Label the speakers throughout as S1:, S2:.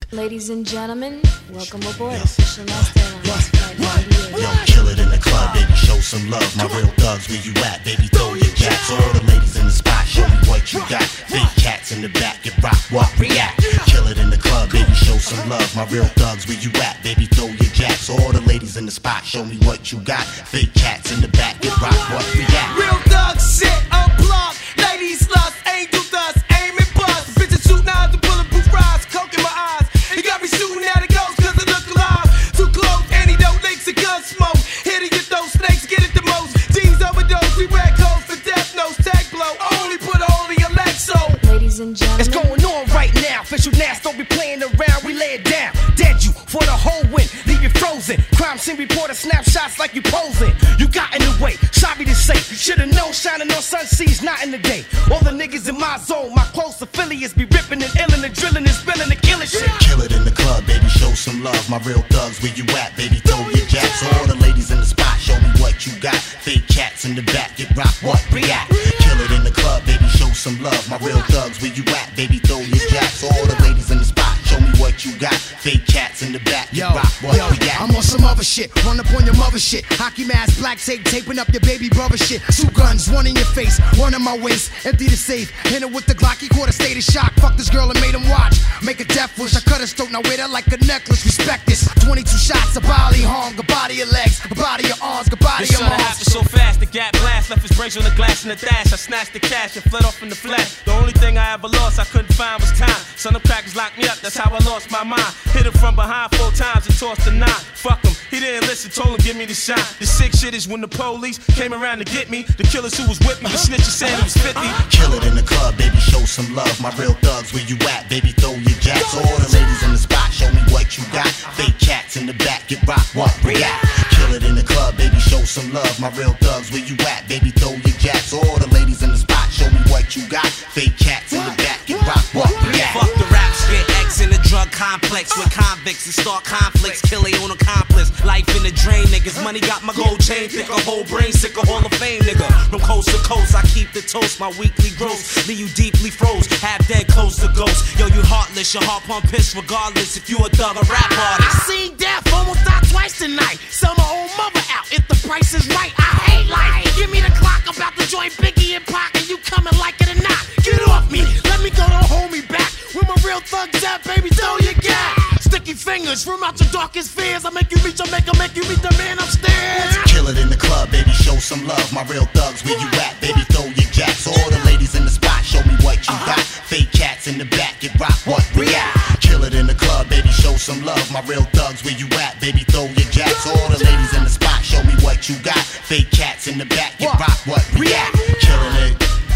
S1: Ladies and gentlemen, welcome aboard Official Master Airlines Flight 98.
S2: Yo, kill it in the club, baby, show some love. My real thugs, where you at, baby, throw your jacks. All the ladies in the spot, show me what you got. Fake cats in the back, get rock, what, react. Kill it in the club, baby, show some love. My real thugs, where you at, baby, throw your jacks. All the ladies in the spot, show me what you got. Fake cats in the back, get rock, what, react.
S3: Real thugs shit, unplugged. Ladies lust, angel dust, aim and bust. Bitches shoot knives and bulletproof rides, coke in my eyes. It got me shooting at a ghost cause it look alive. Too close, antidote, links and gun smoke. Here to get those snakes, get it the most. G's overdose, we red coats for death notes, tag blow. Only put a hole in your leg, so.
S1: Ladies and gentlemen,
S4: It's going on right now. Official Nas, don't be playing around. We lay it down. Dead you for the whole win. Leave you frozen. Crime scene reporter snapshots like you posing. You got in the way. Sorry to say. Should've known shining on sun seas not in the day. All the niggas in my zone, my close affiliates be ripping and illing and drilling and spilling and killing shit.
S2: Kill it in the club, baby, show some love. My real thugs, where you at, baby, throw your jacks. All the ladies in the spot, show me what you got. Fake cats in the back, get rock, what, react. Kill it in the club, baby, show some love. My real thugs, where you at, baby, throw your jacks. All the ladies in the spot, show me what you got. Fake cats in the back, get rock, what, react.
S5: I'm on some other shit, run up on your mother shit. Hockey mask, black tape, taping up your baby brother shit. 2 guns, one in your face, one in my waist. Empty the safe, hit her with the Glock, he caught a state of shock. Fuck this girl and made him watch. Make a death wish, I cut his throat, now wear that like a necklace. Respect this, 22 shots, a body harm, a body of legs, a body of arms, a body
S3: This
S5: of
S3: should've
S5: arms.
S3: happened so fast, the gap blast left his brains on the glass in the dash. I snatched the cash and fled off in the flash. The only thing I ever lost I couldn't find was time. Son of crackers locked me up, that's how I lost my mind. Hit him from behind 4 times and tossed a 9. Fuck him, he didn't listen, told him give me the shot. The sick shit is when the police came around to get me. The killers who was with me, the snitches saying it was 50.
S2: Kill it in the club, baby, show some love. My real thugs, where you at, baby, throw your jacks. All the ladies in the spot, show me what you got. Fake cats in the back, get rock, what, react. Kill it in the club, baby, show some love. My real thugs, where you at, baby, throw your jacks. All the ladies in the spot, show me what you got. Fake cats in the back, get rock, what, react.
S6: Fuck the rap shit, X in the drug complex with convicts and start conflicts. Kill they own accomplice. Life in the drain, niggas. Money got my gold chain, thick a whole brain, sick a Hall of Fame, nigga. From coast to coast, I keep the toast. My weekly gross, leave you deeply froze. Half dead, close to ghost. Yo, you heartless, your heart pump piss regardless if you a thug or rap artist.
S5: I seen death almost die twice tonight. Sell my own mother out if the price is right. I hate life. Give me the clock, I'm about to join Biggie and Pac, and you coming like it or not. Get off me, let me go, don't hold me back. With my real thugs at, baby, throw your gap. Sticky fingers from out your darkest fears. I make you reach, I make you meet the man upstairs.
S2: Kill it in the club, baby, show some love. My real thugs, where you at, baby, throw your jacks. All the ladies in the spot, show me what you got. Fake cats in the back, get rock, what, react. Kill it in the club, baby, show some love. My real thugs, where you at, baby, throw your jacks. All the ladies in the spot, show me what you got. Fake cats in the back, get rock, what, react. Killing it.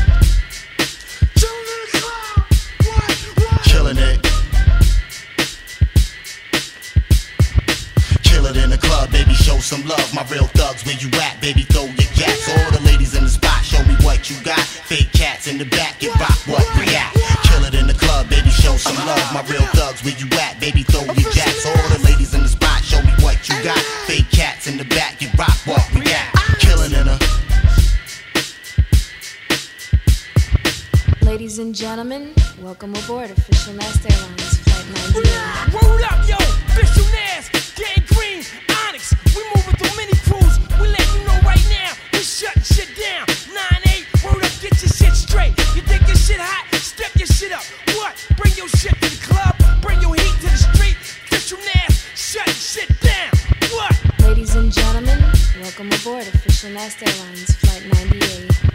S2: Killing it. Kill it in the club, baby, show some love. My real thugs, where you at, baby, throw your jacks. All the ladies in the spot, show me what you got. Fake cats in the back, get rock, what, react. Kill it in the club, baby, show some love. My real thugs, where you at, baby, throw your jacks. All the ladies in the spot, show me what you got. Fake cats in the back, get rock, what, react. Killing in a.
S1: ladies and gentlemen, welcome aboard Official Master Airlines Flight 98.
S3: Word up, yo, Official Nas, Gang Green, Onyx. We moving through mini crews. We letting you know right now, we shutting shit down. 9-8, word up, get your shit straight. You think your shit hot? Step your shit up. What? Bring your shit to the club. Bring your heat to the street. Official Nas, shutting shit down. What?
S1: Ladies and gentlemen, welcome aboard Official Master Airlines Flight 98.